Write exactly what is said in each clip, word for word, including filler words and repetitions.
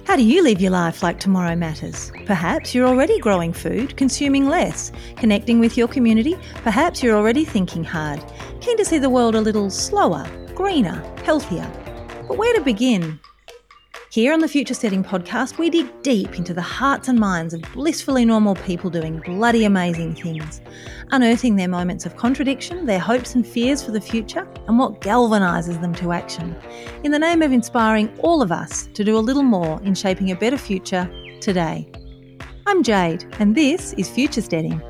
How do you live your life like tomorrow matters? Perhaps you're already growing food, consuming less, connecting with your community. Perhaps you're already thinking hard, keen to see the world a little slower, greener, healthier. But where to begin? Here on the Future Setting podcast, we dig deep into the hearts and minds of blissfully normal people doing bloody amazing things, unearthing their moments of contradiction, their hopes and fears for the future, and what galvanises them to action, in the name of inspiring all of us to do a little more in shaping a better future today. I'm Jade, and this is Future Setting.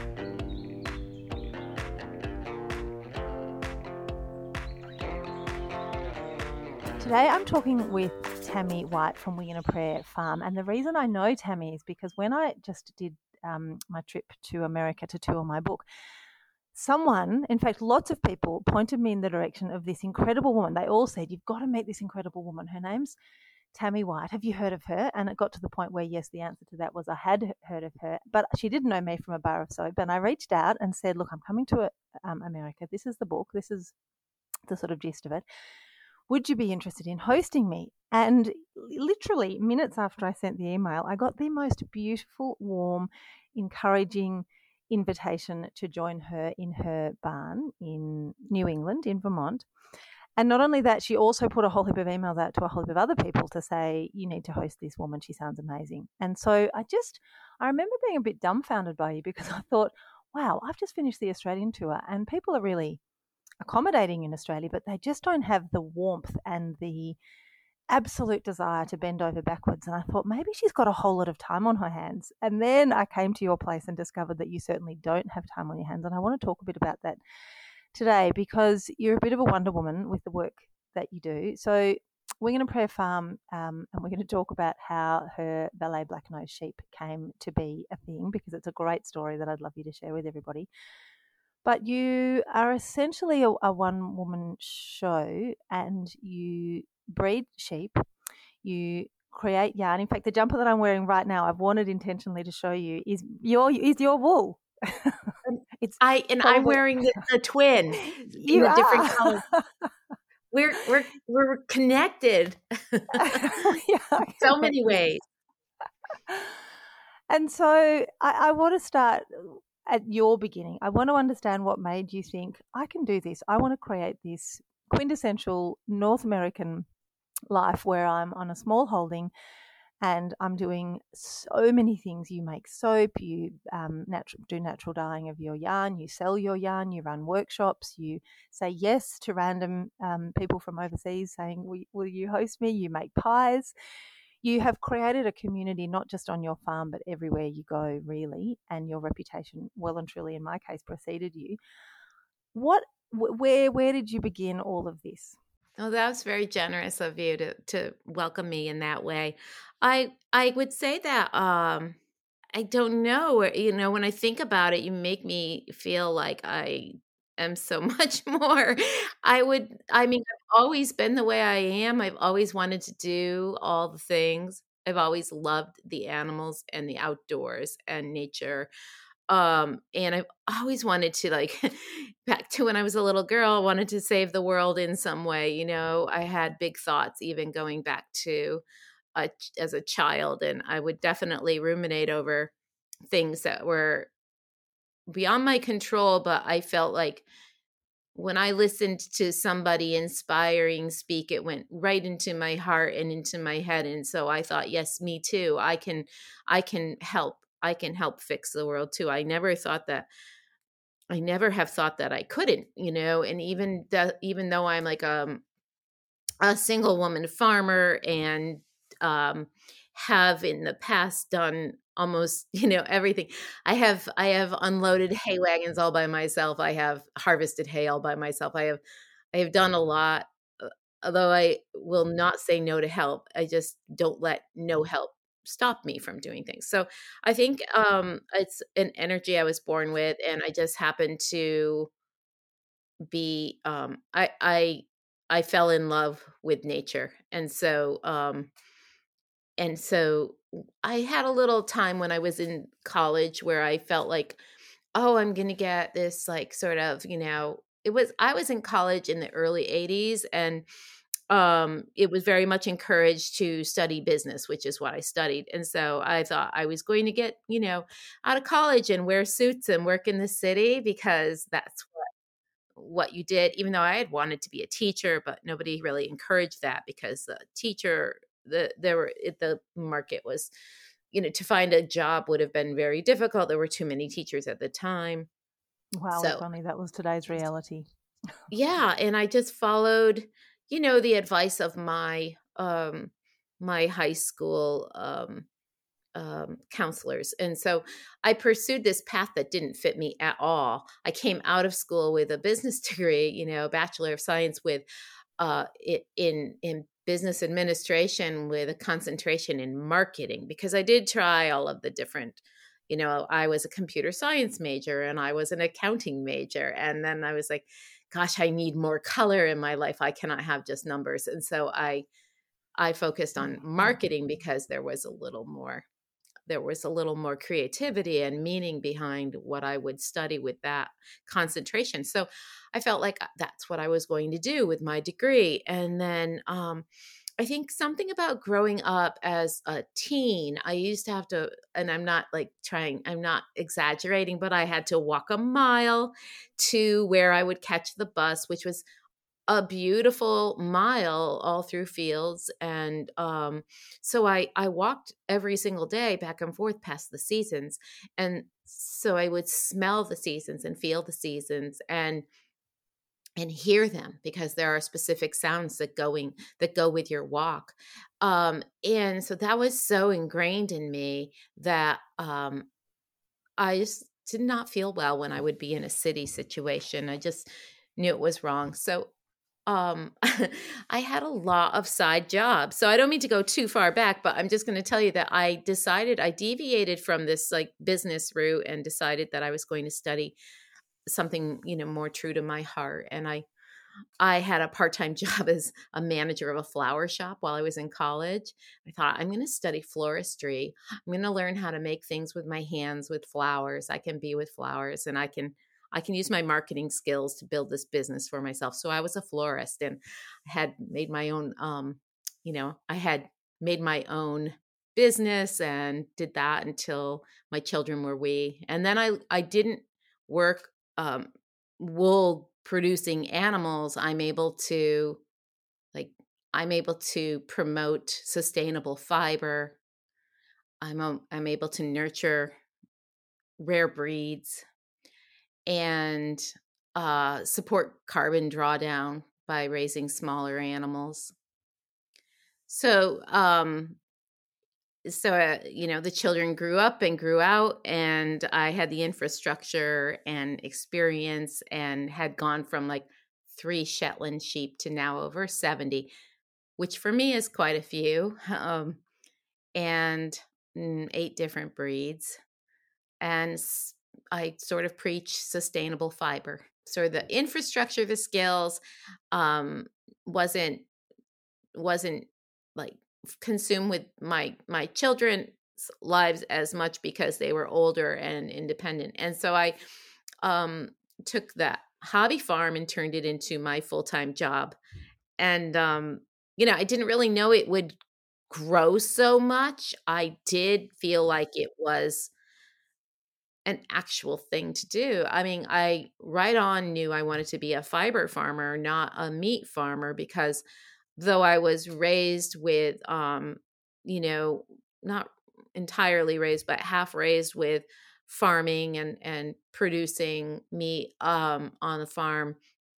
Today I'm talking with Tammy White from Wing and a Prayer Farm, and the reason I know Tammy is because when I just did um, my trip to America to tour my book, someone, in fact lots of people, pointed me in the direction of this incredible woman. They all said, you've got to meet this incredible woman. Her name's Tammy White. Have you heard of her? And it got to the point where, yes, the answer to that was I had heard of her, but she didn't know me from a bar of soap. And I reached out and said, look, I'm coming to um, America. This is the book. This is the sort of gist of it. Would you be interested in hosting me? And literally minutes after I sent the email, I got the most beautiful, warm, encouraging invitation to join her in her barn in New England, in Vermont. And not only that, she also put a whole heap of emails out to a whole heap of other people to say, you need to host this woman. She sounds amazing. And so I just, I remember being a bit dumbfounded by you because I thought, wow, I've just finished the Australian tour and people are really accommodating in Australia, but they just don't have the warmth and the absolute desire to bend over backwards. And I thought maybe she's got a whole lot of time on her hands. And then I came to your place and discovered that you certainly don't have time on your hands. And I want to talk a bit about that today because you're a bit of a Wonder Woman with the work that you do. So Wing and a Prayer Farm, um, and we're going to talk about how her Ballet Black Nose Sheep came to be a thing because it's a great story that I'd love you to share with everybody. But you are essentially a, a one-woman show and you breed sheep, you create yarn. In fact, the jumper that I'm wearing right now, I've worn it intentionally to show you, is your is your wool. It's I and probably, I'm wearing the, the twin in a different color. We're we're we're connected yeah, so many ways. And so I, I want to start at your beginning. I want to understand what made you think, I can do this. I want to create this quintessential North American life where I'm on a small holding and I'm doing so many things. You make soap, you um, natural, do natural dyeing of your yarn, you sell your yarn, you run workshops, you say yes to random um, people from overseas saying, will, will you host me? You make pies. You have created a community not just on your farm but everywhere you go, really, and your reputation, well and truly in my case, preceded you. What, where, where did you begin all of this? Oh, that was very generous of you to to welcome me in that way. I I would say that um, I don't know. You know, when I think about it, you make me feel like I am so much more. I would. I mean, I've always been the way I am. I've always wanted to do all the things. I've always loved the animals and the outdoors and nature. Um, and I've always wanted to, like, back to when I was a little girl, wanted to save the world in some way. You know, I had big thoughts even going back to uh, as a child, and I would definitely ruminate over things that were beyond my control. But I felt like when I listened to somebody inspiring speak, it went right into my heart and into my head. And so I thought, yes, me too. I can, I can help. I can help fix the world too. I never thought that, I never have thought that I couldn't, you know, and even that, even though I'm like um, a single woman farmer and um, have in the past done almost, you know, everything. I have, I have unloaded hay wagons all by myself. I have harvested hay all by myself. I have, I have done a lot, although I will not say no to help. I just don't let no help stop me from doing things. So I think um, it's an energy I was born with, and I just happened to be, um, I, I, I fell in love with nature. And so, um, and so I had a little time when I was in college where I felt like, oh, I'm going to get this like sort of, you know, it was, I was in college in the early eighties and um, it was very much encouraged to study business, which is what I studied. And so I thought I was going to get, you know, out of college and wear suits and work in the city because that's what, what you did, even though I had wanted to be a teacher, but nobody really encouraged that because the teacher, the, there were, it, the market was, you know, to find a job would have been very difficult. There were too many teachers at the time. Wow, So if only that was today's reality. yeah, and I just followed, you know, the advice of my um my high school um um counselors. And so I pursued this path that didn't fit me at all. I came out of school with a business degree, you know, Bachelor of Science with uh it in in business administration with a concentration in marketing because I did try all of the different, you know, I was a computer science major and I was an accounting major, and then I was like, gosh, I need more color in my life. I cannot have just numbers. And so I I focused on marketing because there was a little more there was a little more creativity and meaning behind what I would study with that concentration. So I felt like uh, that's what I was going to do with my degree. And then um, I think something about growing up as a teen, I used to have to, and I'm not like trying, I'm not exaggerating, but I had to walk a mile to where I would catch the bus, which was a beautiful mile all through fields. And um, so I, I walked every single day back and forth past the seasons. And so I would smell the seasons and feel the seasons and and hear them because there are specific sounds that going that go with your walk. Um, and so that was so ingrained in me that um, I just did not feel well when I would be in a city situation. I just knew it was wrong. So um I had a lot of side jobs. So I don't mean to go too far back, but I'm just going to tell you that I decided I deviated from this like business route and decided that I was going to study something, you know, more true to my heart. And I I had a part-time job as a manager of a flower shop while I was in college. I thought I'm going to study floristry. I'm going to learn how to make things with my hands with flowers. I can be with flowers and I can I can use my marketing skills to build this business for myself. So I was a florist and I had made my own um you know, I had made my own business and did that until my children were wee. And then I I didn't work um wool producing animals. I'm able to like I'm able to promote sustainable fiber. I'm a, I'm able to nurture rare breeds and uh, support carbon drawdown by raising smaller animals. So um, so uh, you know, the children grew up and grew out, and I had the infrastructure and experience and had gone from like three Shetland sheep to now over seventy, which for me is quite a few, um, and mm, eight different breeds. And s- I sort of preach sustainable fiber. So the infrastructure, the skills, um, wasn't wasn't like consumed with my my children's lives as much because they were older and independent. And so I um, took that hobby farm and turned it into my full time job. And um, you know, I didn't really know it would grow so much. I did feel like it was an actual thing to do. I mean, I right on knew I wanted to be a fiber farmer, not a meat farmer, because though I was raised with, um, you know, not entirely raised, but half raised with farming and and producing meat um, on the farm,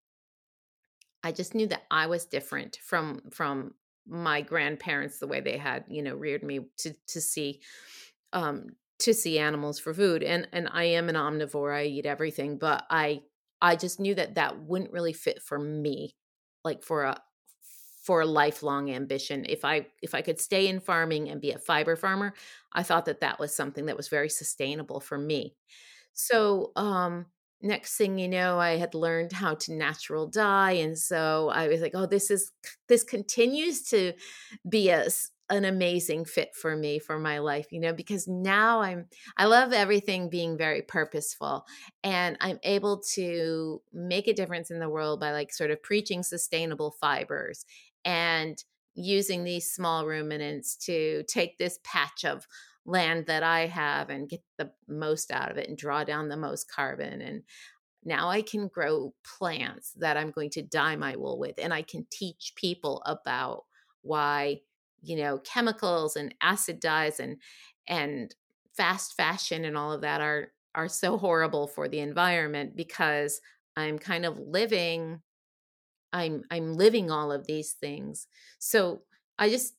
I just knew that I was different from from my grandparents, the way they had, you know, reared me to to see um to see animals for food. And and I am an omnivore. I eat everything, but I I just knew that that wouldn't really fit for me, like for a for a lifelong ambition. If I if I could stay in farming and be a fiber farmer, I thought that that was something that was very sustainable for me. So, um, next thing you know, I had learned how to natural dye, and so I was like, "Oh, this is this continues to be a s- an amazing fit for me for my life, you know, because now I'm I love everything being very purposeful, and I'm able to make a difference in the world by like sort of preaching sustainable fibers and using these small ruminants to take this patch of land that I have and get the most out of it and draw down the most carbon. And now I can grow plants that I'm going to dye my wool with. And I can teach people about why, you know, chemicals and acid dyes and, and fast fashion and all of that are, are so horrible for the environment, because I'm kind of living, I'm, I'm living all of these things. So I just,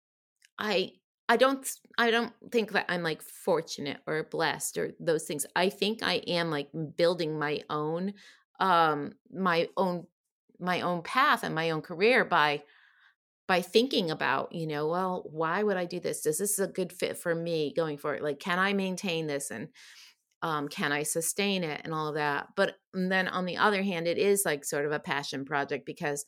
I, I don't I don't think that I'm like fortunate or blessed or those things. I think I am like building my own um my own my own path and my own career by by thinking about, you know, well, why would I do this? Does this is a good fit for me going forward? Like, can I maintain this, and um can I sustain it and all of that? But then on the other hand, it is like sort of a passion project, because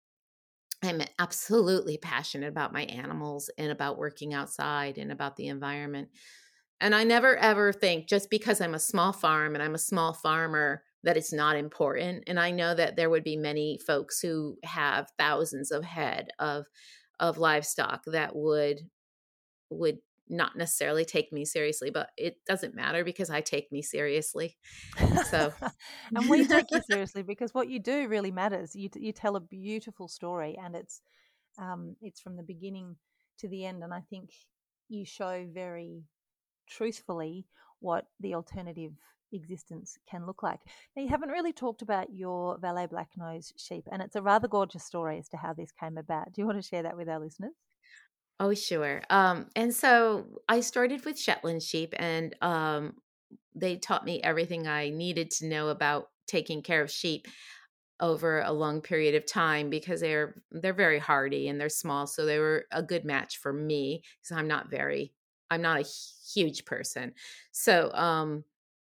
I'm absolutely passionate about my animals and about working outside and about the environment. And I never ever think just because I'm a small farm and I'm a small farmer that it's not important. And I know that there would be many folks who have thousands of head of of livestock that would would not necessarily take me seriously, but it doesn't matter because I take me seriously. So And we take you seriously because what you do really matters. You you tell a beautiful story, and it's um, it's from the beginning to the end. And I think you show very truthfully what the alternative existence can look like. Now, you haven't really talked about your Valais Black Nose sheep, and it's a rather gorgeous story as to how this came about. Do you want to share that with our listeners? Oh, sure. Um, and so I started with Shetland sheep, and um, they taught me everything I needed to know about taking care of sheep over a long period of time, because they're they're very hardy and they're small, so they were a good match for me because I'm not very I'm not a huge person. So um,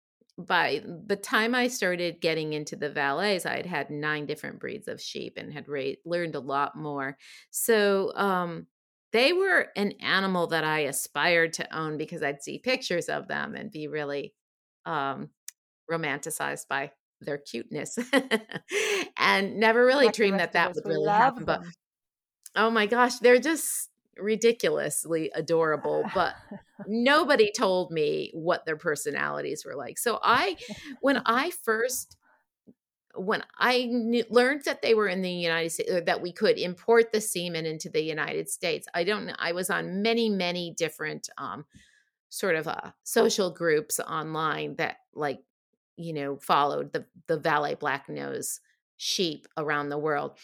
by the time I started getting into the Valais, I had had nine different breeds of sheep and had ra- learned a lot more. So um, they were an animal that I aspired to own because I'd see pictures of them and be really um, romanticized by their cuteness and never really Like the dreamed that rest of that us, would we really love happen. But them. oh my gosh, they're just ridiculously adorable, but nobody told me what their personalities were like. So I, when I first, when I knew, learned that they were in the United States, or that we could import the semen into the United States, I don't know. I was on many, many different um, sort of uh, social groups online that like, you know, followed the, the Valais Black Nose sheep around the world.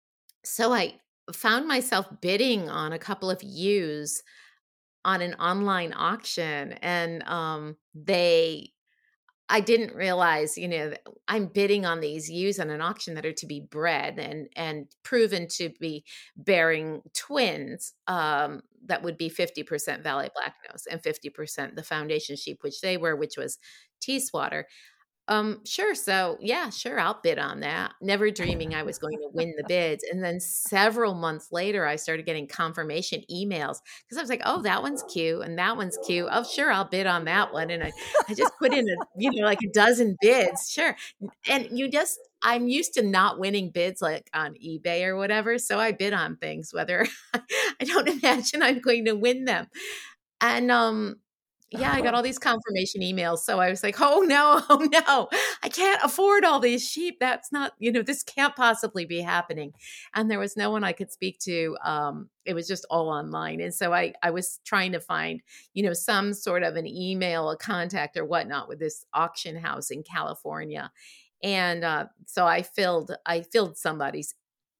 So I found myself bidding on a couple of ewes on an online auction, and um they I didn't realize, you know, that I'm bidding on these ewes on an auction that are to be bred and and proven to be bearing twins, um that would be fifty percent Valais Black Nose and fifty percent the foundation sheep, which they were, which was Teeswater. Um, sure. So yeah, sure, I'll bid on that. Never dreaming I was going to win the bids. And then several months later, I started getting confirmation emails because I was like, oh, that one's cute and that one's cute. Oh, sure, I'll bid on that one. And I, I just put in a, you know, like a dozen bids. Sure. And you just, I'm used to not winning bids like on eBay or whatever. So I bid on things, whether I don't imagine I'm going to win them. And um yeah, I got all these confirmation emails. So I was like, oh no, oh no, I can't afford all these sheep. That's not, you know, this can't possibly be happening. And there was no one I could speak to. Um, it was just all online. And so I, I was trying to find, you know, some sort of an email, a contact or whatnot with this auction house in California. And uh, so I filled, I filled somebody's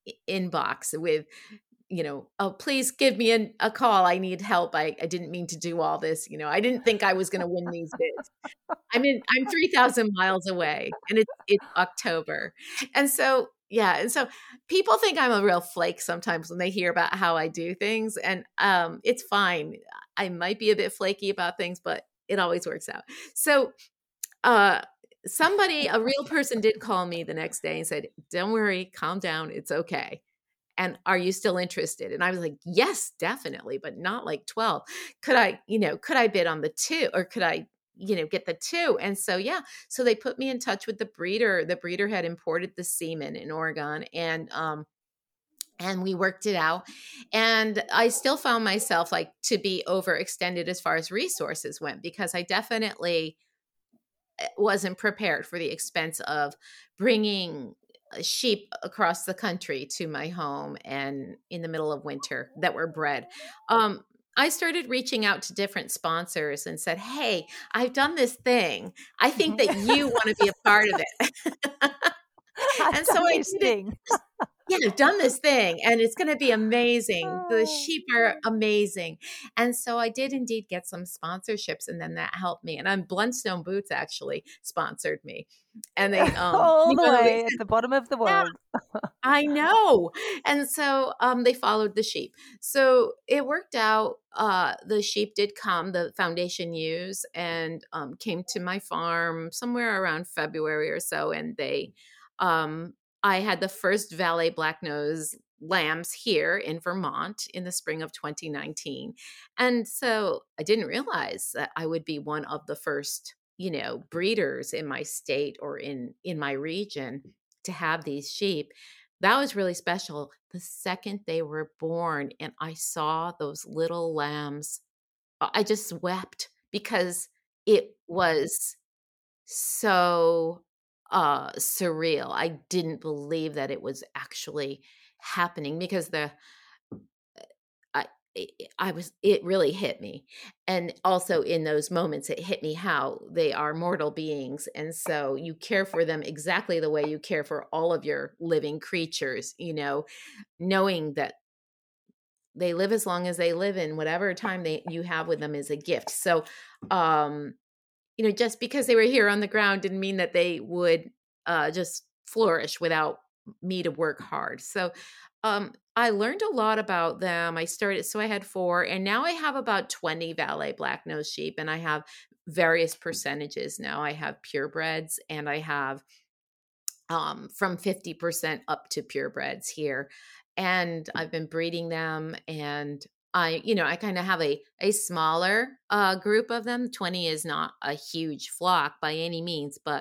inbox with, you know, oh, please give me an, a call. I need help. I, I didn't mean to do all this. You know, I didn't think I was going to win these bids. I'm in, I'm three thousand miles away and it's, it's October. And so, yeah. And so people think I'm a real flake sometimes when they hear about how I do things, and um, it's fine. I might be a bit flaky about things, but it always works out. So, uh, somebody, a real person did call me the next day and said, don't worry, calm down. It's okay. And are you still interested? And I was like, yes, definitely, but not like twelve. Could I, you know, could I bid on the two, or could I, you know, get the two? And so, yeah, so they put me in touch with the breeder. The breeder had imported the semen in Oregon, and um, and we worked it out. And I still found myself like to be overextended as far as resources went, because I definitely wasn't prepared for the expense of bringing sheep across the country to my home and in the middle of winter that were bred. Um, I started reaching out to different sponsors and said, "Hey, I've done this thing. I think that you want to be a part of it." I've And done so I this did it. thing. Yeah, I've done this thing and it's going to be amazing. The Oh. sheep are amazing. And so I did indeed get some sponsorships, and then that helped me. And um, Blundstone Boots actually sponsored me. And they, um, All you the know, they way said, at the bottom of the yeah, world. I know. And so um, they followed the sheep. So it worked out. Uh, the sheep did come, the foundation ewes, and um, came to my farm somewhere around February or so. And they, um, I had the first Valais black nose lambs here in Vermont in the spring of twenty nineteen. And so I didn't realize that I would be one of the first, you know, breeders in my state or in in my region to have these sheep. That was really special. The second they were born and I saw those little lambs, uh, I just wept because it was so uh surreal. I didn't believe that it was actually happening, because the I it- I was it really hit me. And also in those moments it hit me how they are mortal beings, and so you care for them exactly the way you care for all of your living creatures, you know, knowing that they live as long as they live, and whatever time they you have with them is a gift. So um you know, just because they were here on the ground didn't mean that they would uh, just flourish without me to work hard. So um, I learned a lot about them. I started, so I had four, and now I have about twenty Valais black nose sheep, and I have various percentages now. I have purebreds, and I have um, from fifty percent up to purebreds here. And I've been breeding them, and I, you know, I kind of have a, a smaller uh, group of them. twenty is not a huge flock by any means, but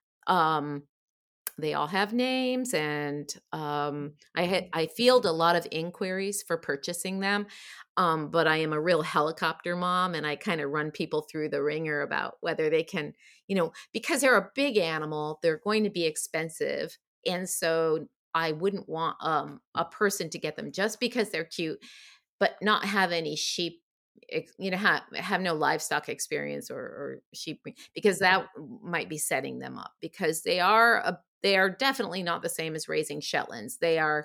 um, they all have names, and um, I had I field a lot of inquiries for purchasing them. Um, but I am a real helicopter mom, and I kind of run people through the ringer about whether they can, you know, because they're a big animal, they're going to be expensive, and so I wouldn't want um, a person to get them just because they're cute, but not have any sheep, you know, have, have no livestock experience or, or sheep, because that might be setting them up, because they are a, they are definitely not the same as raising Shetlands. They are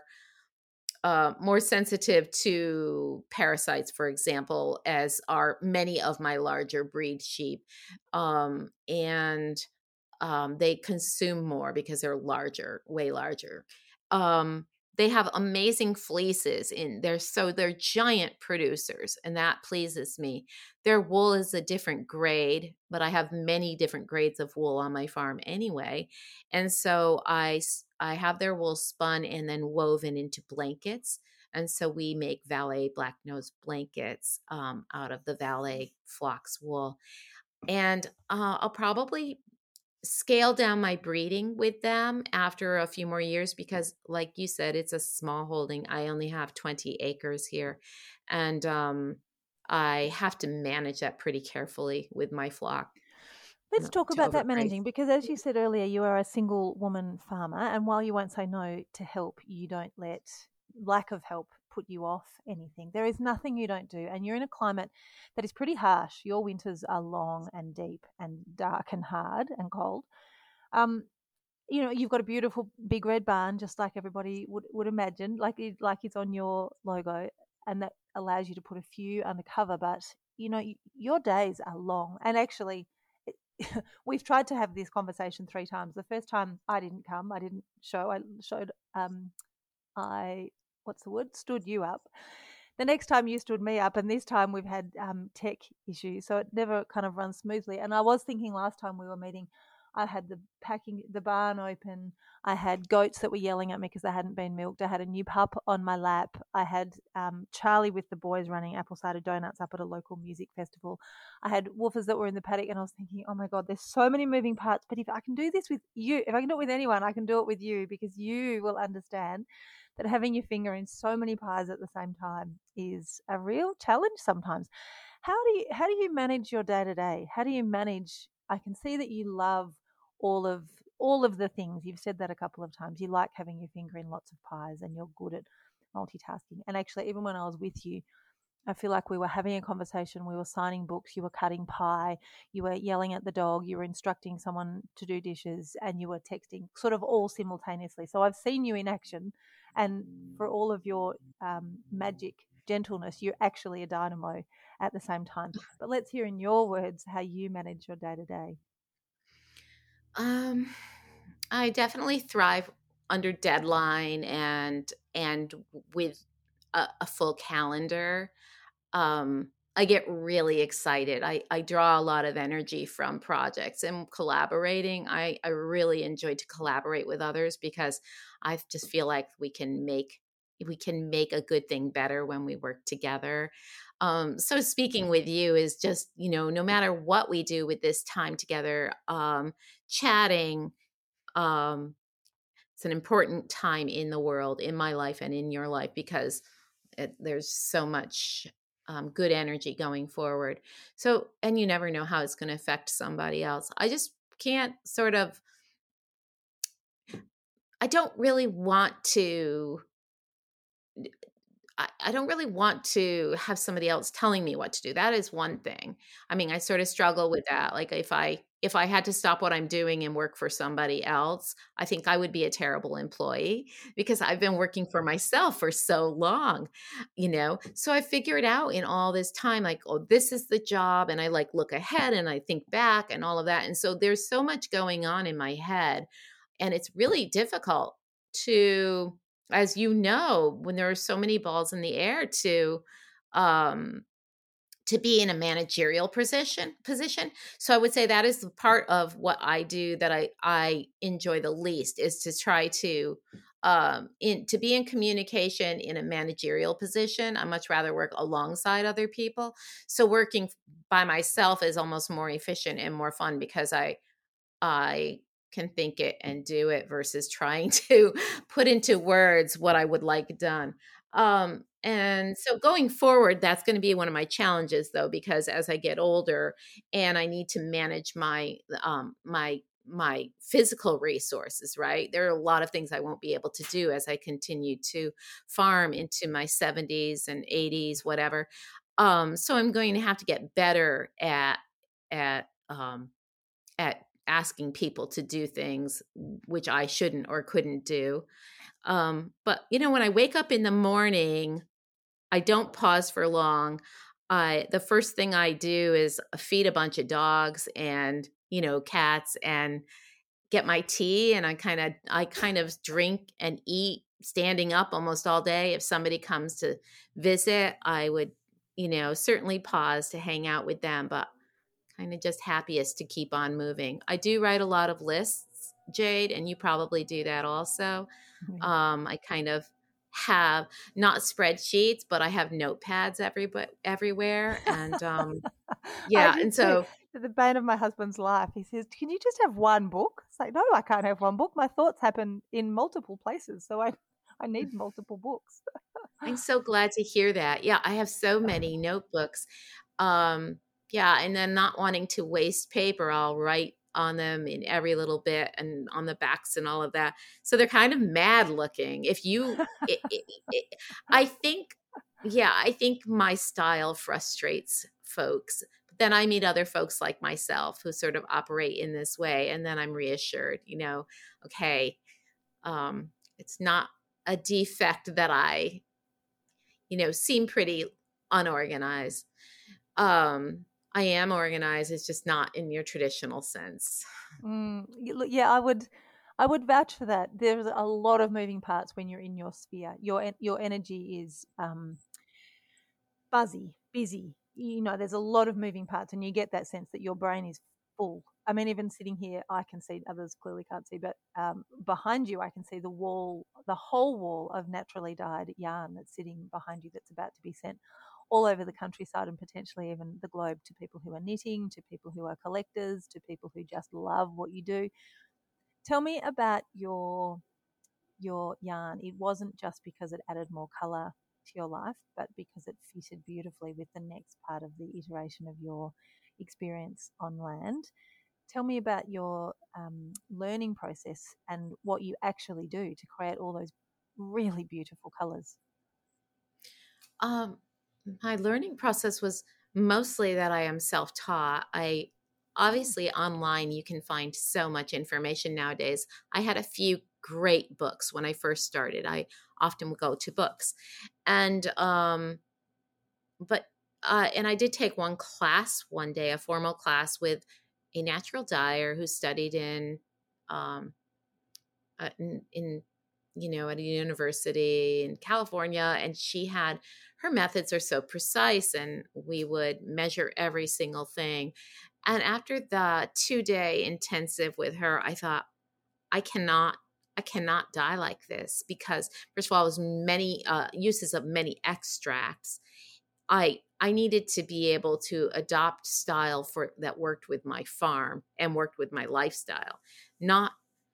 uh, more sensitive to parasites, for example, as are many of my larger breed sheep. Um, and um, they consume more because they're larger, way larger. Um, they have amazing fleeces in there, so they're giant producers, and that pleases me. Their wool is a different grade, but I have many different grades of wool on my farm anyway, and so I I have their wool spun and then woven into blankets. And so we make Valais black nose blankets um, out of the Valais flock's wool. And uh, I'll probably scale down my breeding with them after a few more years, because like you said, it's a small holding. I only have twenty acres here, and um, I have to manage that pretty carefully with my flock, Let's not talk to about that overgraze. managing, because as you said earlier, you are a single woman farmer, and while you won't say no to help, you don't let lack of help put you off anything. There is nothing you don't do, and you're in a climate that is pretty harsh. Your winters are long and deep and dark and hard and cold. Um, you know, you've got a beautiful big red barn, just like everybody would, would imagine, like it, like it's on your logo, and that allows you to put a few under cover. But you know, y- your days are long, and actually, it, we've tried to have this conversation three times. The first time I didn't come, I didn't show. I showed. Um, I what's the word? Stood you up. The next time you stood me up, and this time we've had um, tech issues, so it never kind of runs smoothly. And I was thinking last time we were meeting, I had the packing, the barn open. I had goats that were yelling at me because they hadn't been milked. I had a new pup on my lap. I had um, Charlie with the boys running apple cider donuts up at a local music festival. I had woofers that were in the paddock, and I was thinking, oh my God, there's so many moving parts. But if I can do this with you, if I can do it with anyone, I can do it with you, because you will understand that having your finger in so many pies at the same time is a real challenge sometimes. How do you how do you manage your day to day? How do you manage? I can see that you love all of all of the things. You've said that a couple of times. You like having your finger in lots of pies, and you're good at multitasking. And actually, even when I was with you, I feel like we were having a conversation, we were signing books, you were cutting pie, you were yelling at the dog, you were instructing someone to do dishes, and you were texting, sort of all simultaneously. So I've seen you in action, and for all of your um, magic gentleness, you're actually a dynamo at the same time. But let's hear in your words how you manage your day to day. Um, I definitely thrive under deadline and and with a, a full calendar. Um, I get really excited. I, I draw a lot of energy from projects and collaborating. I, I really enjoy to collaborate with others because I just feel like we can make we can make a good thing better when we work together. Um, so speaking with you is just, you know, no matter what we do with this time together, um, chatting, um, it's an important time in the world, in my life and in your life, because it, there's so much um, good energy going forward. So, and you never know how it's going to affect somebody else. I just can't sort of, I don't really want to I, I don't really want to have somebody else telling me what to do. That is one thing. I mean, I sort of struggle with that. Like if I if I had to stop what I'm doing and work for somebody else, I think I would be a terrible employee because I've been working for myself for so long, you know. So I figured out in all this time, like, oh, this is the job, and I like look ahead and I think back and all of that. And so there's so much going on in my head, and it's really difficult to, as you know, when there are so many balls in the air, to um to be in a managerial position position. So I would say that is the part of what I do that I I enjoy the least, is to try to um in to be in communication in a managerial position. I much rather work alongside other people. So working by myself is almost more efficient and more fun because I I can think it and do it versus trying to put into words what I would like done. Um, and so going forward, that's going to be one of my challenges, though, because as I get older and I need to manage my um, my my physical resources, right? There are a lot of things I won't be able to do as I continue to farm into my seventies and eighties, whatever. Um, so I'm going to have to get better at at um, at asking people to do things which I shouldn't or couldn't do. Um, but you know, when I wake up in the morning, I don't pause for long. I the first thing I do is feed a bunch of dogs and, you know, cats, and get my tea, and I kind of I kind of drink and eat standing up almost all day. If somebody comes to visit, I would, you know, certainly pause to hang out with them, but kind of just happiest to keep on moving. I do write a lot of lists, Jade, and you probably do that also. Yeah. Um, I kind of have not spreadsheets, but I have notepads every, everywhere. And um, I yeah, do and too. so The bane of my husband's life. He says, "Can you just have one book?" It's like, no, I can't have one book. My thoughts happen in multiple places, so I, I need multiple books. I'm so glad to hear that. Yeah, I have so many notebooks. Um, yeah, and then not wanting to waste paper, I'll write on them in every little bit and on the backs and all of that. So they're kind of mad looking. If you, it, it, it, I think, yeah, I think my style frustrates folks. But then I meet other folks like myself who sort of operate in this way, and then I'm reassured, you know, okay, um, it's not a defect that I, you know, seem pretty unorganized. Um, I am organized. It's just not in your traditional sense. Mm, y- look, yeah, I would, I would vouch for that. There's a lot of moving parts when you're in your sphere. Your en- your energy is um, buzzy, busy. You know, there's a lot of moving parts, and you get that sense that your brain is full. I mean, even sitting here, I can see, others clearly can't see, but um, behind you, I can see the wall, the whole wall of naturally dyed yarn that's sitting behind you that's about to be sent all over the countryside and potentially even the globe to people who are knitting, to people who are collectors, to people who just love what you do. Tell me about your your yarn. It wasn't just because it added more color to your life, but because it fitted beautifully with the next part of the iteration of your experience on land. Tell me about your um, learning process and what you actually do to create all those really beautiful colors. Um, my learning process was mostly that I am self-taught. I Mm. obviously online you can find so much information nowadays. I had a few great books when I first started. I often would go to books, and um, but uh, and I did take one class one day, a formal class with a natural dyer who studied in um, uh, in, in you know at a university in California, and she had her methods are so precise, and we would measure every single thing. And after the two day intensive with her, I thought I cannot. I cannot dye like this because, first of all, it was many uh, uses of many extracts. I I needed to be able to adopt style for that worked with my farm and worked with my lifestyle, not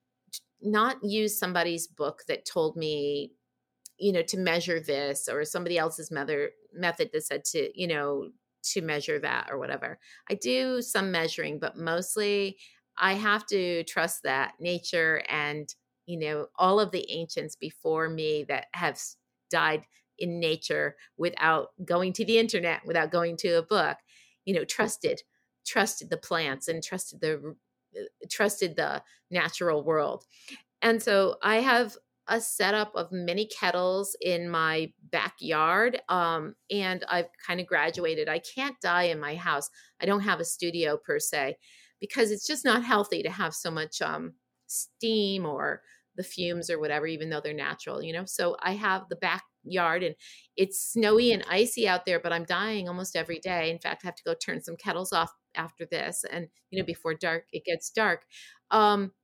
not use somebody's book that told me, you know, to measure this, or somebody else's method method that said to, you know, to measure that or whatever. I do some measuring, but mostly I have to trust that nature and, you know, all of the ancients before me that have died in nature without going to the internet, without going to a book, you know, trusted, trusted the plants and trusted the, trusted the natural world. And so I have a setup of many kettles in my backyard. Um, and I've kind of graduated. I can't dye in my house. I don't have a studio per se because it's just not healthy to have so much um, steam or the fumes or whatever, even though they're natural, you know? So I have the backyard and it's snowy and icy out there, but I'm dyeing almost every day. In fact, I have to go turn some kettles off after this. And, you know, before dark, it gets dark. Um,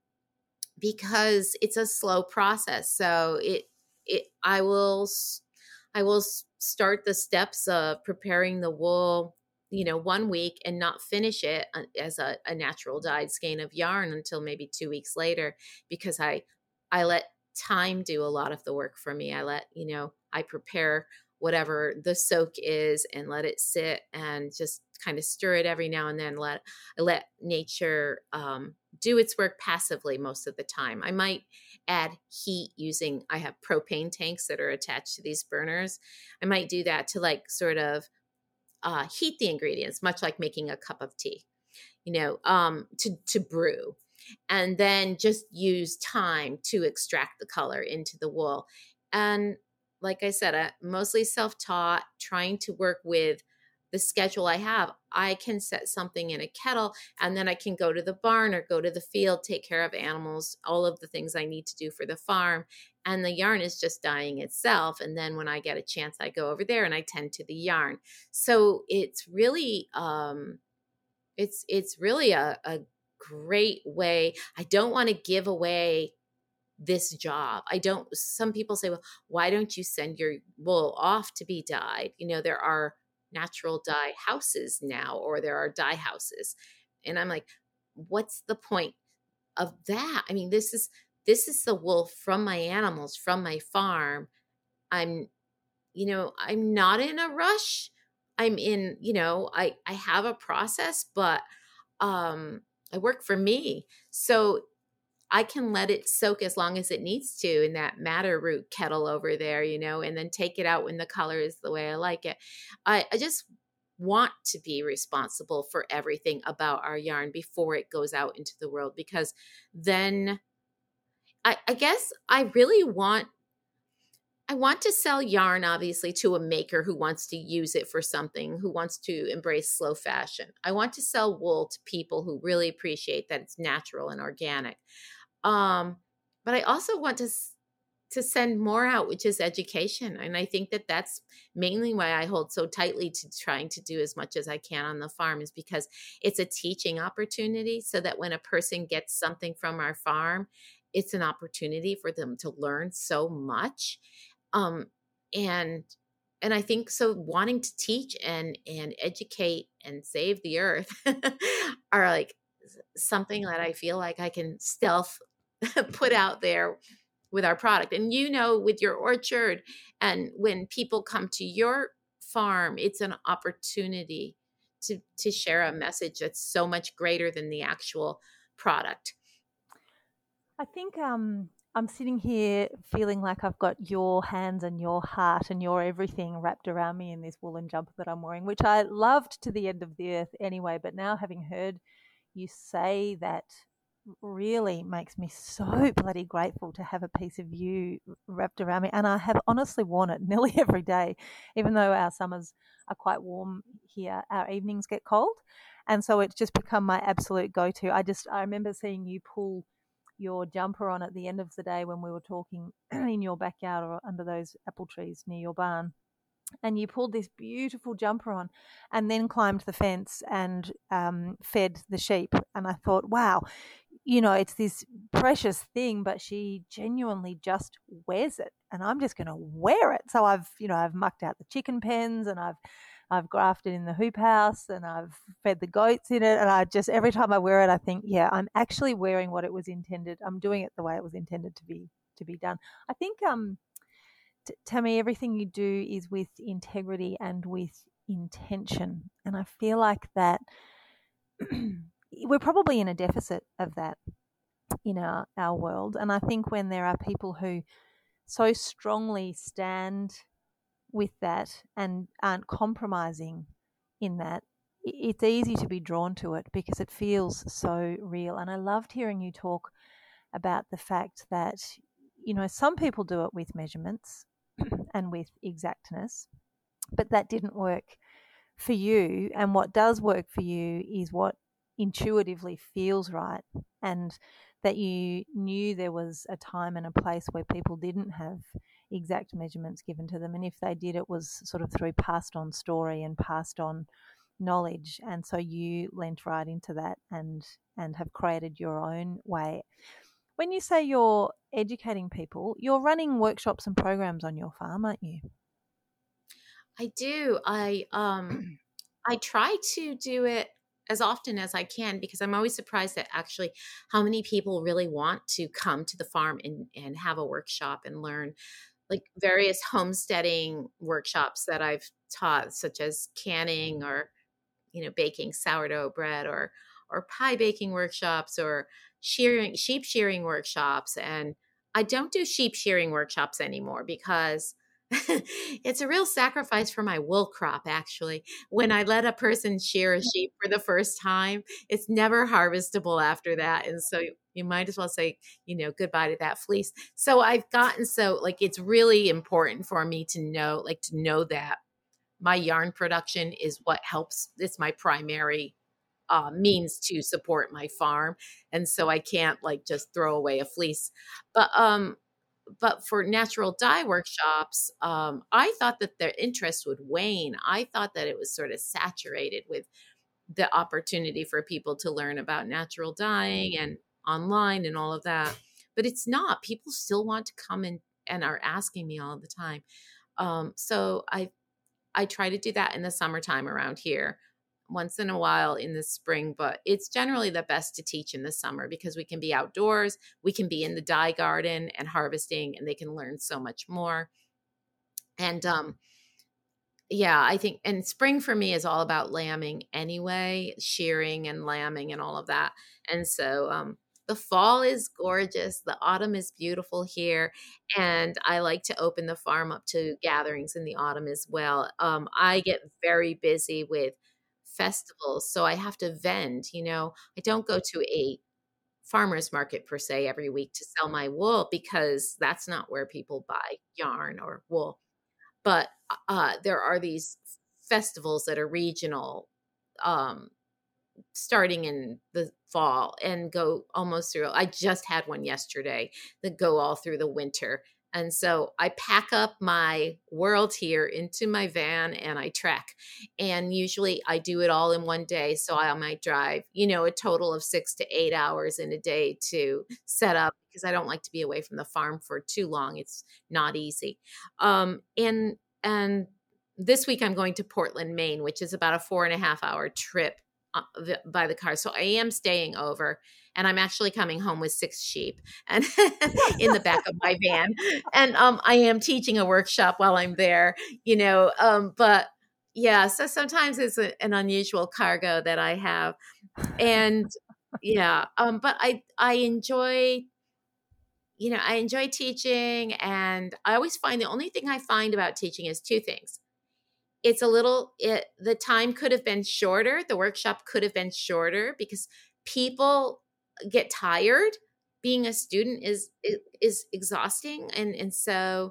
because it's a slow process. So it it I will I will start the steps of preparing the wool, you know, one week and not finish it as a, a natural dyed skein of yarn until maybe two weeks later, because I I let time do a lot of the work for me. I let, you know, I prepare whatever the soak is and let it sit and just kind of stir it every now and then. Let I let nature um, do its work passively most of the time. I might add heat using, I have propane tanks that are attached to these burners. I might do that to like sort of uh, heat the ingredients, much like making a cup of tea, you know, um, to, to brew. And then just use time to extract the color into the wool. And like I said, I mostly self-taught, trying to work with the schedule I have. I can set something in a kettle and then I can go to the barn or go to the field, take care of animals, all of the things I need to do for the farm. And the yarn is just dyeing itself. And then when I get a chance, I go over there and I tend to the yarn. So it's really, um, it's, it's really a, a great way. I don't want to give away this job. I don't, some people say, well, why don't you send your wool off to be dyed? You know, there are natural dye houses now, or there are dye houses. And I'm like, what's the point of that? I mean, this is, this is the wool from my animals, from my farm. I'm, you know, I'm not in a rush. I'm in, you know, I, I have a process, but um, I work for me. So I can let it soak as long as it needs to in that madder root kettle over there, you know, and then take it out when the color is the way I like it. I, I just want to be responsible for everything about our yarn before it goes out into the world, because then I, I guess I really want I want to sell yarn, obviously, to a maker who wants to use it for something, who wants to embrace slow fashion. I want to sell wool to people who really appreciate that it's natural and organic. Um, but I also want to to send more out, which is education. And I think that that's mainly why I hold so tightly to trying to do as much as I can on the farm, is because it's a teaching opportunity, so that when a person gets something from our farm, it's an opportunity for them to learn so much. Um, and and I think so wanting to teach and and educate and save the earth are like something that I feel like I can stealth put out there with our product. And you know, with your orchard, and when people come to your farm, it's an opportunity to to share a message that's so much greater than the actual product. I think um, I'm sitting here feeling like I've got your hands and your heart and your everything wrapped around me in this woolen jumper that I'm wearing, which I loved to the end of the earth anyway. But now, having heard you say that, really makes me so bloody grateful to have a piece of you wrapped around me. And I have honestly worn it nearly every day, even though our summers are quite warm here, our evenings get cold. And so it's just become my absolute go-to. I just, I remember seeing you pull your jumper on at the end of the day when we were talking in your backyard or under those apple trees near your barn. And you pulled this beautiful jumper on and then climbed the fence and um, fed the sheep. And I thought, wow, you know, it's this precious thing, but she genuinely just wears it, and I'm just going to wear it. So I've, you know, I've mucked out the chicken pens, and I've, I've grafted in the hoop house, and I've fed the goats in it. And I just, every time I wear it, I think, yeah, I'm actually wearing what it was intended. I'm doing it the way it was intended to be, to be done. I think, um, t- Tammy, everything you do is with integrity and with intention. And I feel like that we're probably in a deficit of that in our, our world. And I think when there are people who so strongly stand with that and aren't compromising in that, it's easy to be drawn to it because it feels so real. And I loved hearing you talk about the fact that, you know, some people do it with measurements and with exactness, but that didn't work for you. And what does work for you is what intuitively feels right, and that you knew there was a time and a place where people didn't have exact measurements given to them, and if they did, it was sort of through passed on story and passed on knowledge. And so you lent right into that and and have created your own way. When you say you're educating people, you're running workshops and programs on your farm, aren't you? I do. I um I try to do it as often as I can, because I'm always surprised at actually how many people really want to come to the farm and, and have a workshop and learn, like various homesteading workshops that I've taught, such as canning or, you know, baking sourdough bread, or or pie baking workshops, or shearing sheep shearing workshops. And I don't do sheep shearing workshops anymore because it's a real sacrifice for my wool crop, actually. When I let a person shear a sheep for the first time, it's never harvestable after that. And so you might as well say, you know, goodbye to that fleece. So I've gotten so, like, it's really important for me to know, like, to know that my yarn production is what helps. It's my primary uh, means to support my farm. And so I can't, like, just throw away a fleece. But, um, but for natural dye workshops, um, I thought that their interest would wane. I thought that it was sort of saturated with the opportunity for people to learn about natural dyeing and online and all of that. But it's not. People still want to come in and are asking me all the time. Um, so I I try to do that in the summertime around here, once in a while in the spring, but it's generally the best to teach in the summer because we can be outdoors, we can be in the dye garden and harvesting, and they can learn so much more. And um, yeah, I think, and spring for me is all about lambing anyway, shearing and lambing and all of that. And so um, the fall is gorgeous. The autumn is beautiful here. And I like to open the farm up to gatherings in the autumn as well. Um, I get very busy with festivals, so I have to vend. You know, I don't go to a farmer's market per se every week to sell my wool, because that's not where people buy yarn or wool. But uh, there are these festivals that are regional, um, starting in the fall and go almost through. I just had one yesterday that go all through the winter. And so I pack up my world here into my van and I trek. And usually I do it all in one day. So I might drive, you know, a total of six to eight hours in a day to set up, because I don't like to be away from the farm for too long. It's not easy. Um, and, and this week I'm going to Portland, Maine, which is about a four and a half hour trip uh, by the car. So I am staying over. And I'm actually coming home with six sheep and in the back of my van. And um, I am teaching a workshop while I'm there, you know, um, but yeah, so sometimes it's a, an unusual cargo that I have. And yeah, um, but I, I enjoy, you know, I enjoy teaching, and I always find the only thing I find about teaching is two things. It's a little, it, the time could have been shorter. The workshop could have been shorter because people get tired. Being a student is is, is exhausting, and and so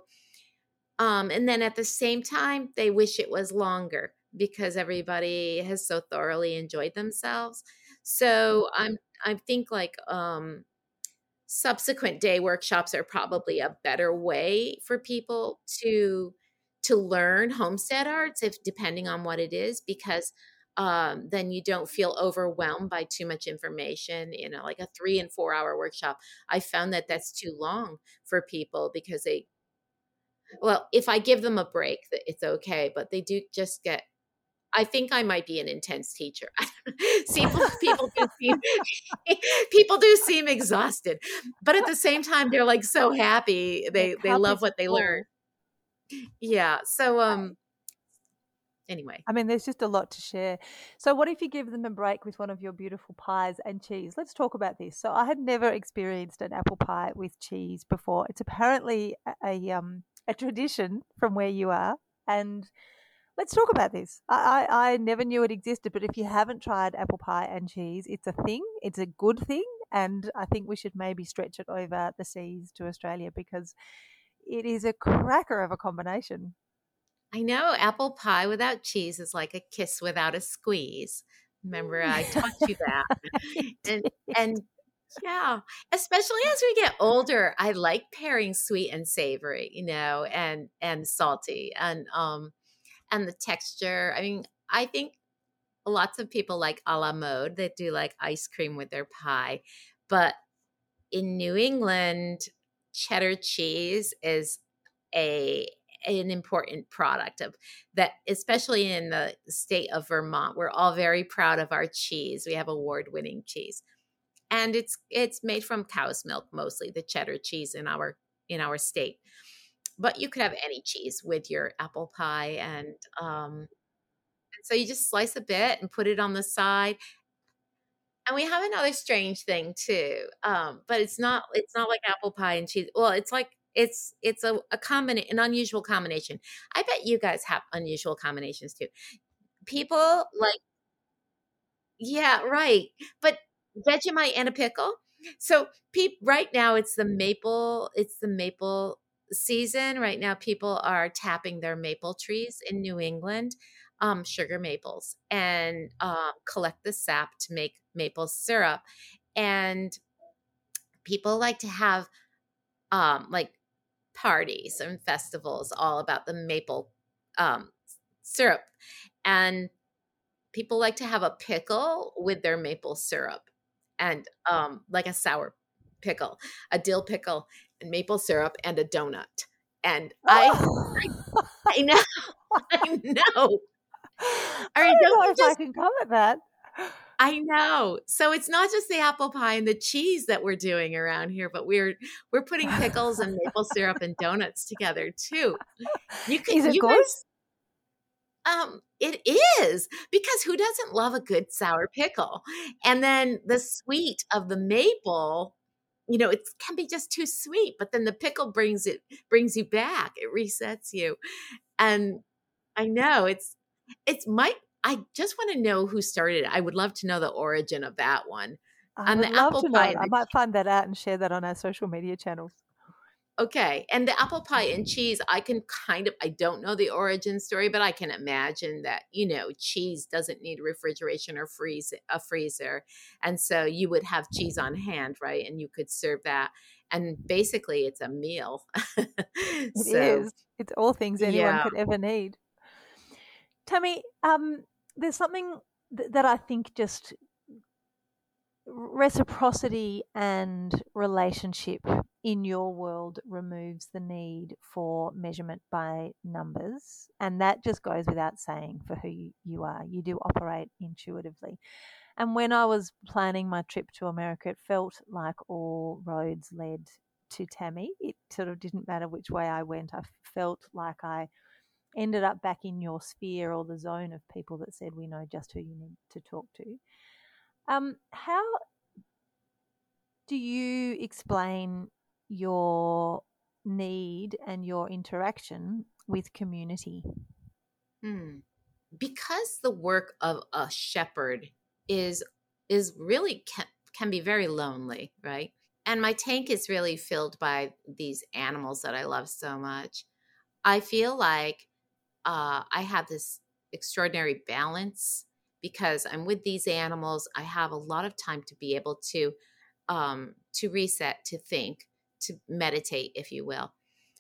um and then at the same time they wish it was longer because everybody has so thoroughly enjoyed themselves. So I'm I think like um subsequent day workshops are probably a better way for people to to learn homestead arts, if depending on what it is, because um, then you don't feel overwhelmed by too much information. You know, like a three and four hour workshop, I found that that's too long for people because they, well, if I give them a break, it's okay, but they do just get, I think I might be an intense teacher. See, people do seem people do seem exhausted, but at the same time, they're like so happy. They The they cup love is what they full. learn. Yeah. So um. Anyway, I mean, there's just a lot to share. So what if you give them a break with one of your beautiful pies and cheese? Let's talk about this. So I had never experienced an apple pie with cheese before. It's apparently a, a um a tradition from where you are, and let's talk about this. I, I, I never knew it existed, but if you haven't tried apple pie and cheese, it's a thing. It's a good thing, and I think we should maybe stretch it over the seas to Australia because it is a cracker of a combination. I know apple pie without cheese is like a kiss without a squeeze. Remember, I taught you that. and and yeah, especially as we get older, I like pairing sweet and savory, you know, and and salty, and um and the texture. I mean, I think lots of people like a la mode that do like ice cream with their pie, but in New England, cheddar cheese is a an important product of that, especially in the state of Vermont. We're all very proud of our cheese. We have award-winning cheese. And it's it's made from cow's milk, mostly the cheddar cheese in our in our state. But you could have any cheese with your apple pie, and um and so you just slice a bit and put it on the side. And we have another strange thing too. Um, but it's not it's not like apple pie and cheese. Well, it's like it's it's a, a combina- an unusual combination. I bet you guys have unusual combinations too. People like, yeah, right. But Vegemite and a pickle. So peop right now it's the maple, it's the maple season. Right now people are tapping their maple trees in New England, um, sugar maples, and um, collect the sap to make maple syrup. And people like to have um, like parties and festivals all about the maple um, syrup. And people like to have a pickle with their maple syrup, and um, like a sour pickle, a dill pickle, and maple syrup, and a donut. And I, Oh. I, I know, I know. I All right, don't don't know you if I just? can comment that. I know. So it's not just the apple pie and the cheese that we're doing around here, but we're we're putting pickles and maple syrup and donuts together too. You could, Is it you good? guys. Um, it is, because who doesn't love a good sour pickle? And then the sweet of the maple, you know, it can be just too sweet, but then the pickle brings it brings you back. It resets you. And I know it's it's my I just want to know who started it. I would love to know the origin of that one. I And would the love apple to know pie it. and I the might find that out and share that on our social media channels. Okay. And the apple pie and cheese, I can kind of, I don't know the origin story, but I can imagine that, you know, cheese doesn't need refrigeration or freeze a freezer. And so you would have cheese on hand, right? And you could serve that. And basically it's a meal. It So, is. It's all things anyone yeah. could ever need. Tammy, um, there's something th- that I think just reciprocity and relationship in your world removes the need for measurement by numbers. And that just goes without saying for who you, you are. You do operate intuitively. And when I was planning my trip to America, it felt like all roads led to Tammy. It sort of didn't matter which way I went. I felt like I ended up back in your sphere or the zone of people that said, we know just who you need to talk to. Um, how do you explain your need and your interaction with community? Hmm. Because the work of a shepherd is is really can, can be very lonely, right? And my tank is really filled by these animals that I love so much. I feel like uh, I have this extraordinary balance because I'm with these animals. I have a lot of time to be able to um, to reset, to think, to meditate, if you will.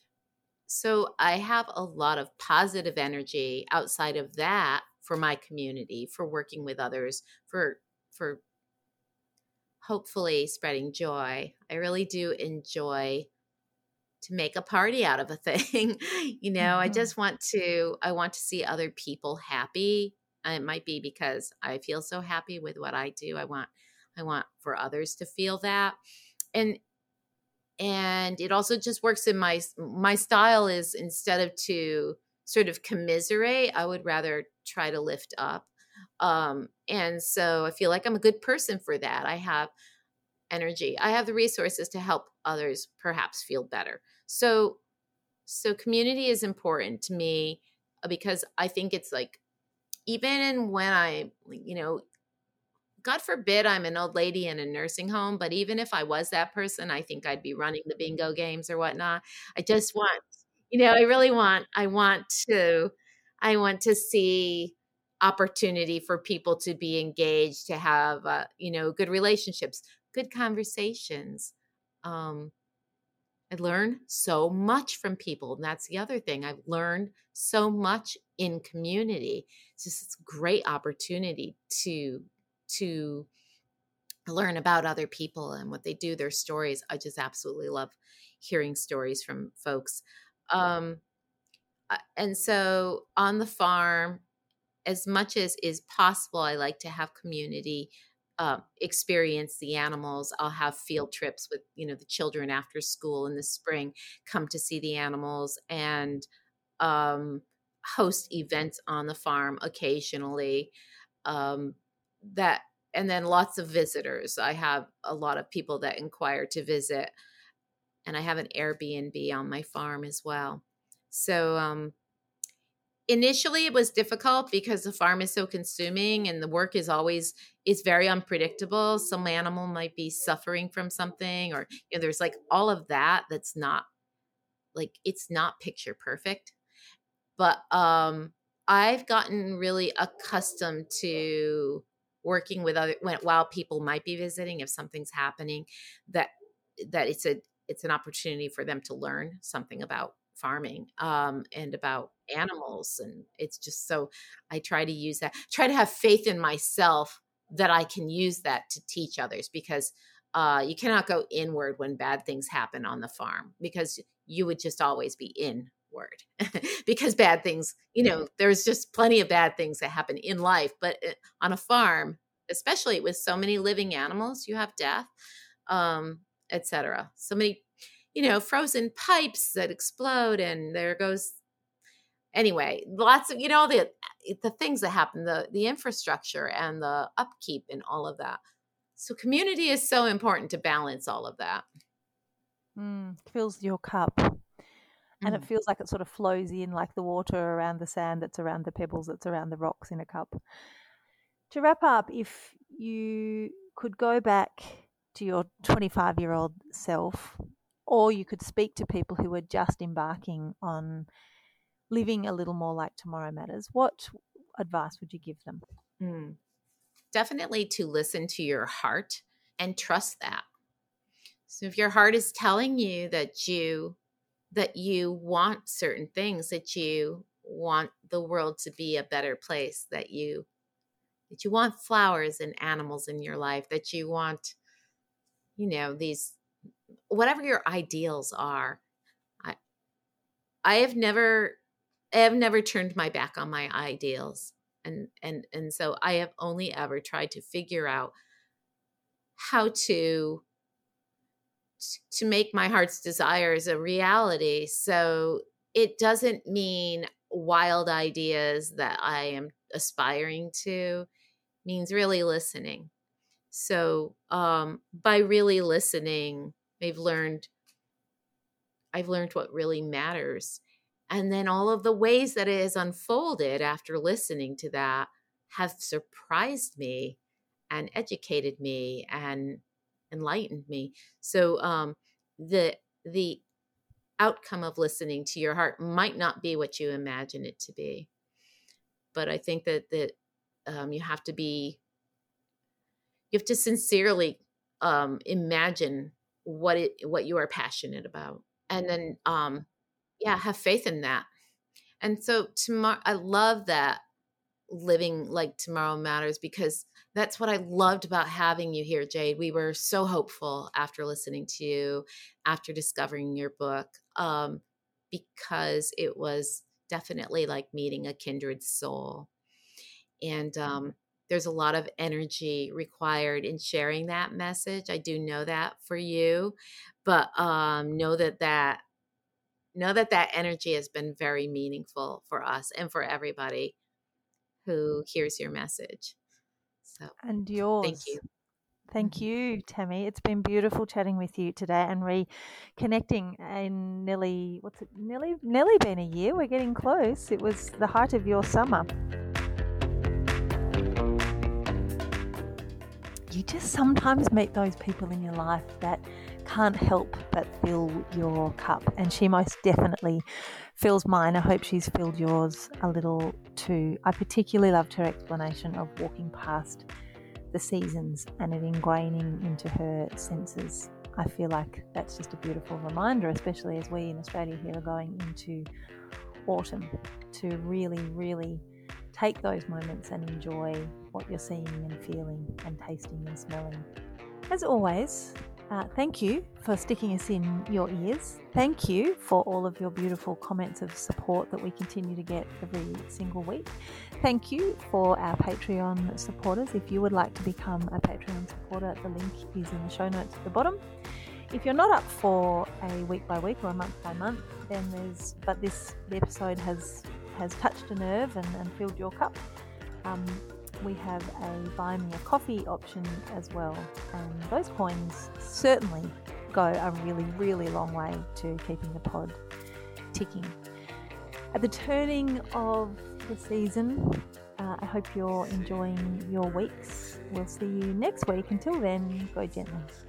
So I have a lot of positive energy outside of that for my community, for working with others, for for hopefully spreading joy. I really do enjoy to make a party out of a thing. you know, I Mm-hmm. just want to I want to see other people happy. And it might be because I feel so happy with what I do. I want I want for others to feel that. And and it also just works in my my style is instead of to sort of commiserate, I would rather try to lift up. Um, and so I feel like I'm a good person for that. I have energy. I have the resources to help others perhaps feel better. So so community is important to me uh, because I think it's like even when I, you know, God forbid I'm an old lady in a nursing home, but even if I was that person, I think I'd be running the bingo games or whatnot. I just want, you know, I really want, I want to, I want to see opportunity for people to be engaged, to have, uh, you know, good relationships, good conversations. Um, I learn so much from people. And that's the other thing. I've learned so much in community. It's just a great opportunity to, to, learn about other people and what they do, their stories. I just absolutely love hearing stories from folks. Um, uh, and so on the farm, as much as is possible, I like to have community uh, experience the animals. I'll have field trips with, you know, the children after school in the spring, come to see the animals and um, host events on the farm occasionally. Um, that and then lots of visitors. I have a lot of people that inquire to visit, and I have an Airbnb on my farm as well. So um, initially, it was difficult because the farm is so consuming, and the work is always is very unpredictable. Some animal might be suffering from something, or you know, there's like all of that. That's not like it's not picture perfect, but um, I've gotten really accustomed to working with other when, while people might be visiting if something's happening that that it's a it's an opportunity for them to learn something about farming um, and about animals, and it's just so I try to use that try to have faith in myself that I can use that to teach others because uh, you cannot go inward when bad things happen on the farm because you would just always be in word because bad things, you know, there's just plenty of bad things that happen in life. But on a farm, especially with so many living animals, you have death, um, et cetera. So many, you know, frozen pipes that explode and there goes. Anyway, lots of, you know, the the things that happen, the the infrastructure and the upkeep and all of that. So community is so important to balance all of that. Mm, fills your cup. And it Mm. feels like it sort of flows in like the water around the sand that's around the pebbles that's around the rocks in a cup. To wrap up, if you could go back to your twenty-five year old self, or you could speak to people who are just embarking on living a little more like Tomorrow Matters, what advice would you give them? Mm. Definitely to listen to your heart and trust that. So if your heart is telling you that you that you want certain things, that you want the world to be a better place, that you that you want flowers and animals in your life, that you want, you know, these, whatever your ideals are. I I have never I have never turned my back on my ideals. And and and so I have only ever tried to figure out how to to make my heart's desires a reality. So it doesn't mean wild ideas that I am aspiring to. It means really listening. So um, by really listening, I've learned I've learned what really matters. And then all of the ways that it has unfolded after listening to that have surprised me and educated me and enlightened me. So um, the the outcome of listening to your heart might not be what you imagine it to be. But I think that that um, you have to be you have to sincerely um, imagine what it what you are passionate about, and then um, yeah, have faith in that. And so tomorrow, I love that living like tomorrow matters, because that's what I loved about having you here, Jade. We were so hopeful after listening to you, after discovering your book, um, because it was definitely like meeting a kindred soul. And um, there's a lot of energy required in sharing that message. I do know that for you, but um, know that that know that that energy has been very meaningful for us and for everybody who hears your message. So, and yours. Thank you. Thank Mhm. you, Tammy. It's been beautiful chatting with you today and reconnecting. In nearly, what's it, nearly, nearly been a year. We're getting close. It was the height of your summer. You just sometimes meet those people in your life that can't help but fill your cup, and she most definitely fills mine. I hope she's filled yours a little too. I particularly loved her explanation of walking past the seasons and it ingraining into her senses. I feel like that's just a beautiful reminder, especially as we in Australia here are going into autumn, to really, really take those moments and enjoy what you're seeing and feeling and tasting and smelling. As always, uh, thank you for sticking us in your ears. Thank you for all of your beautiful comments of support that we continue to get every single week. Thank you for our Patreon supporters. If you would like to become a Patreon supporter, the link is in the show notes at the bottom. If you're not up for a week by week or a month by month, then there's, but this the episode has has touched a nerve and, and filled your cup, um, we have a buy me a coffee option as well, and those coins certainly go a really, really long way to keeping the pod ticking. At the turning of the season, uh, I hope you're enjoying your weeks. We'll see you next week. Until then, go gently.